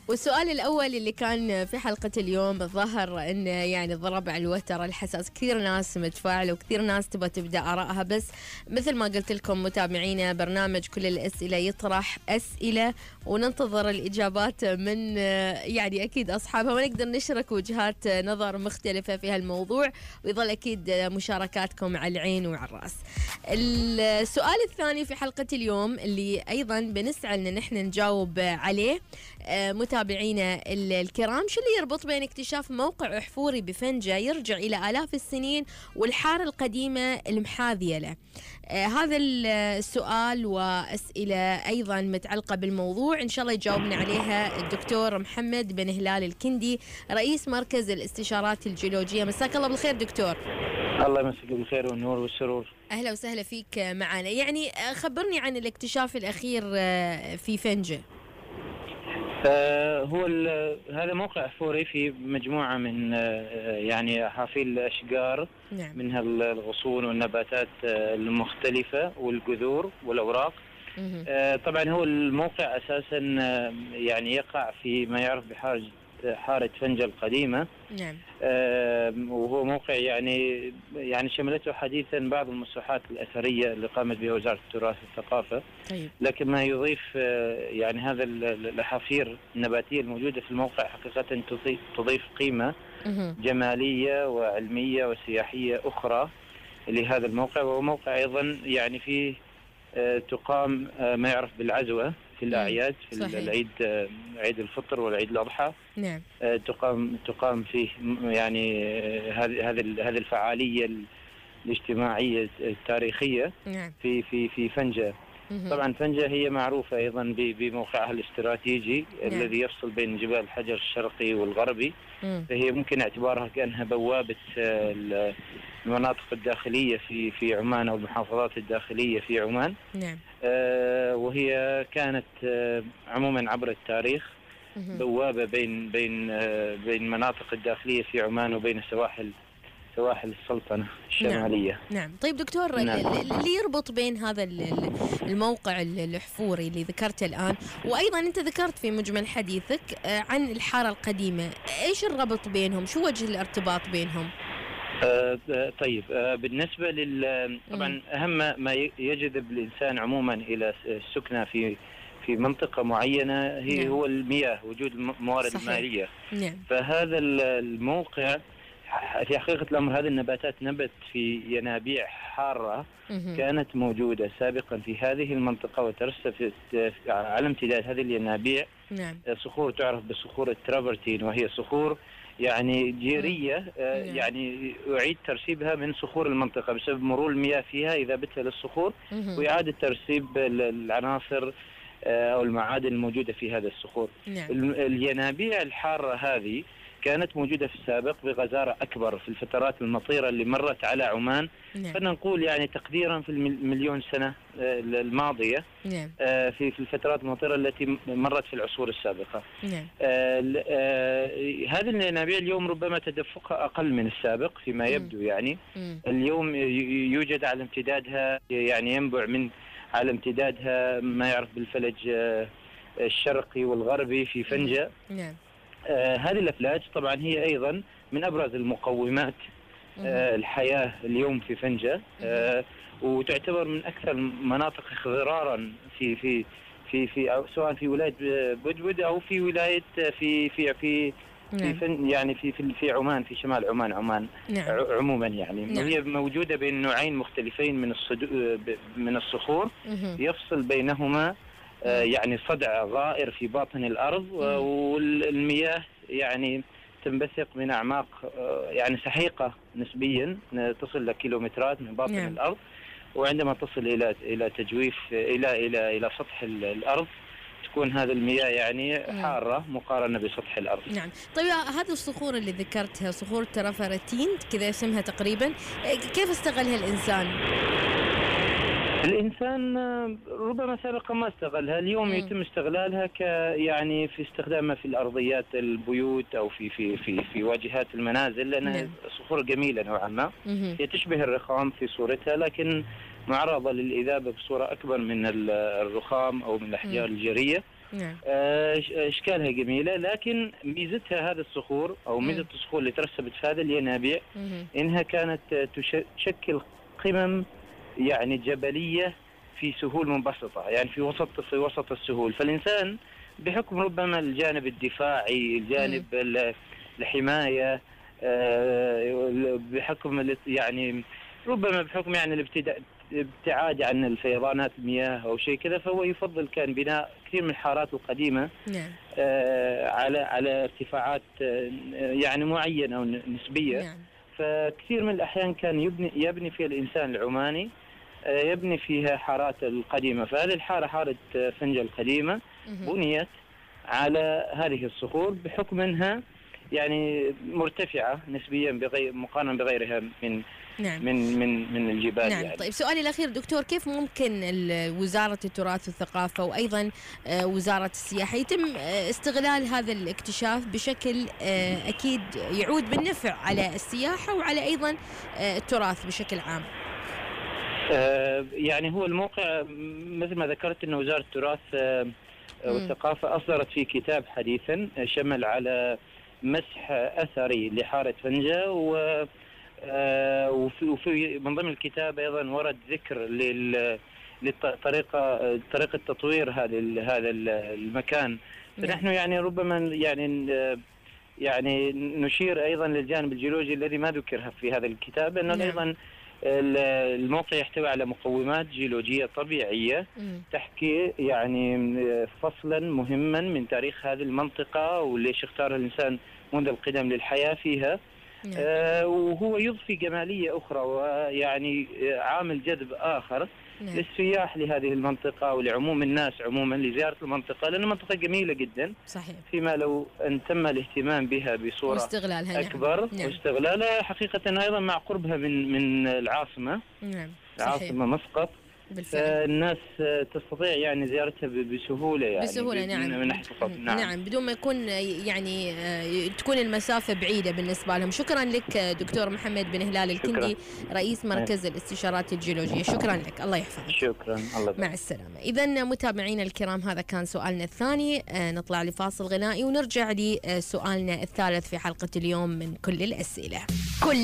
والسؤال الأول اللي كان في حلقة اليوم الظاهر أنه يعني ضرب على الوتر الحساس، كثير ناس متفاعلة وكثير ناس تبى تبدأ آرائها، بس مثل ما قلت لكم متابعينا برنامج كل الأسئلة يطرح أسئلة وننتظر الإجابات من يعني أكيد أصحابها، ونقدر نشرك وجهات نظر مختلفة في هالموضوع، ويظل أكيد مشاركاتكم على العين وعلى الرأس. السؤال الثاني في حلقة اليوم اللي أيضا بنسعى أن نحن نجاوب عليه متابعينا الكرام، شو اللي يربط بين اكتشاف موقع أحفوري بفنجة يرجع إلى آلاف السنين والحارة القديمة المحاذية له؟ هذا السؤال وأسئلة أيضا متعلقة بالموضوع إن شاء الله يجاوبنا عليها الدكتور محمد بن هلال الكندي، رئيس مركز الاستشارات الجيولوجية. مساك الله بالخير دكتور. الله يمسك بالخير والنور والسرور. أهلا وسهلا فيك معنا. يعني خبرني عن الاكتشاف الأخير في فنجة. هذا موقع أحفوري في مجموعة من يعني حافيل الأشجار، نعم. منها الغصون والنباتات المختلفة والجذور والأوراق. طبعا هو الموقع أساسا يعني يقع في ما يعرف بحارة فنجة القديمة. نعم. وهو موقع يعني شملته حديثا بعض المساحات الأثرية اللي قامت بها وزارة التراث والثقافة. طيب. لكن ما يضيف يعني هذا الحافير النباتية الموجودة في الموقع حقيقة تضيف قيمة جمالية وعلمية وسياحية أخرى لهذا الموقع. وهو موقع أيضا يعني فيه تقام ما يعرف بالعزوة في الأعياد، في العيد، عيد الفطر والعيد الأضحى. نعم. تقام فيه يعني هذه الفعالية الاجتماعية التاريخية. نعم. في فنجة. طبعا فنجة هي معروفة أيضا بموقعها الاستراتيجي. نعم. الذي يفصل بين جبال الحجر الشرقي والغربي. فهي ممكن اعتبارها كأنها بوابة المناطق الداخلية في عمان أو المحافظات الداخلية في عمان. نعم. وهي كانت عموما عبر التاريخ بوابة بين مناطق الداخلية في عمان وبين سواحل السلطنة الشمالية. نعم. طيب دكتور، نعم. اللي يربط بين هذا الموقع الأحفوري اللي ذكرته الآن، وأيضا أنت ذكرت في مجمل حديثك عن الحارة القديمة، إيش الربط بينهم؟ شو وجه الارتباط بينهم؟ طيب، بالنسبة طبعا أهم ما يجذب الإنسان عموما إلى السكنة في منطقة معينة هو المياه، وجود الموارد المائية. نعم. فهذا الموقع في حقيقة الأمر هذه النباتات نبت في ينابيع حارة كانت موجودة سابقا في هذه المنطقة وترسبت على امتداد هذه الينابيع. نعم. صخور تعرف بصخور الترابرتين، وهي صخور يعني جيرية. يعني أعيد ترسيبها من صخور المنطقة بسبب مرور المياه فيها إذابتها للصخور، وإعادة ترسيب العناصر أو المعادن الموجودة في هذا الصخور. نعم. الينابيع الحارة هذه كانت موجودة في السابق بغزارة أكبر في الفترات المطيرة اللي مرت على عمان. نعم. خلينا نقول يعني تقديرا في المليون سنة الماضية. نعم. في الفترات المطيرة التي مرت في العصور السابقة. نعم. هذه الينابيع اليوم ربما تدفقها أقل من السابق فيما يبدو. يعني اليوم يوجد على امتدادها، يعني ينبع على امتدادها ما يعرف بالفلج الشرقي والغربي في فنجة. نعم. هذه الأفلاج طبعا هي أيضا من أبرز المقومات الحياة اليوم في فنجة. وتعتبر من أكثر المناطق اخضرارا في سواء في ولاية بدود أو في ولاية في يعني في عمان، في شمال عمان. نعم. عموما يعني. نعم. وهي موجودة بين نوعين مختلفين من الصخور يفصل بينهما يعني صدع غائر في باطن الأرض، والمياه يعني تنبثق من أعماق يعني سحيقة نسبيا تصل لكيلومترات من باطن. نعم. الأرض، وعندما تصل إلى تجويف إلى سطح الأرض تكون هذه المياه يعني حارة مقارنة بسطح الأرض. نعم. طيب هذه الصخور اللي ذكرتها، صخور ترافرتين كذا اسمها تقريبا، كيف استغلها الإنسان ربما سابقا ما استغلها. اليوم يتم استغلالها يعني في استخدامها في الأرضيات البيوت أو في واجهات المنازل، لأنها صخور جميلة نوعا ما. هي تشبه الرخام في صورتها، لكن معرضة للإذابة بصورة أكبر من الرخام أو من الأحجار الجيرية. نعم. اشكالها جميله، لكن ميزتها هذا الصخور او ميزه الصخور اللي ترسبت في هذا الينابيع انها كانت تشكل قمم يعني جبليه في سهول منبسطه، يعني في وسط السهول. فالانسان بحكم ربما الجانب الدفاعي، الجانب الحمايه، بحكم يعني ربما بحكم يعني الابتعاد عن الفيضانات المياه او شيء كذا، فهو يفضل كان بناء كثير من الحارات القديمه نعم. على ارتفاعات يعني معينه او نسبيه. نعم. فكثير من الاحيان كان يبني فيها الانسان العماني، يبني فيها حارات القديمه. فهذه الحاره حاره فنجة القديمه بنيت على هذه الصخور بحكم انها يعني مرتفعه نسبيا مقارنه بغيرها من نعم. من الجبال. نعم. يعني. طيب سؤالي الأخير دكتور، كيف ممكن وزارة التراث والثقافة وأيضا وزارة السياحة يتم استغلال هذا الاكتشاف بشكل أكيد يعود بالنفع على السياحة وعلى أيضا التراث بشكل عام؟ يعني هو الموقع مثل ما ذكرت أن وزارة التراث والثقافة أصدرت فيه كتاب حديثا شمل على مسح أثري لحارة فنجة، وفي من ضمن الكتاب ايضا ورد ذكر لطريقه تطوير هذا المكان. فنحن يعني ربما يعني نشير ايضا للجانب الجيولوجي الذي ما ذكر في هذا الكتاب، انه ايضا الموقع يحتوي على مقومات جيولوجيه طبيعيه تحكي يعني فصلا مهما من تاريخ هذه المنطقه وليش اختارها الانسان منذ القدم للحياه فيها. وهو يضفي جمالية أخرى ويعني عامل جذب آخر للسياح لهذه المنطقة ولعموم الناس عموما لزيارة المنطقة، لأنها منطقة جميلة جدا. صحيح. فيما لو أن تم الاهتمام بها بصورة واستغلالها أكبر. نعم. واستغلالها حقيقة أيضا مع قربها من العاصمة. نعم. العاصمة مسقط. الناس تستطيع يعني زيارتها بسهولة، يعني بسهولة. نعم. من ناحية نعم بدون ما يكون يعني تكون المسافة بعيدة بالنسبة لهم. شكرا لك دكتور محمد بن هلال الكندي، رئيس مركز الاستشارات الجيولوجية. شكرا لك، الله يحفظك. شكرا، الله مع السلامة. إذا متابعينا الكرام هذا كان سؤالنا الثاني، نطلع لفاصل غنائي ونرجع لسؤالنا الثالث في حلقة اليوم من كل الأسئلة.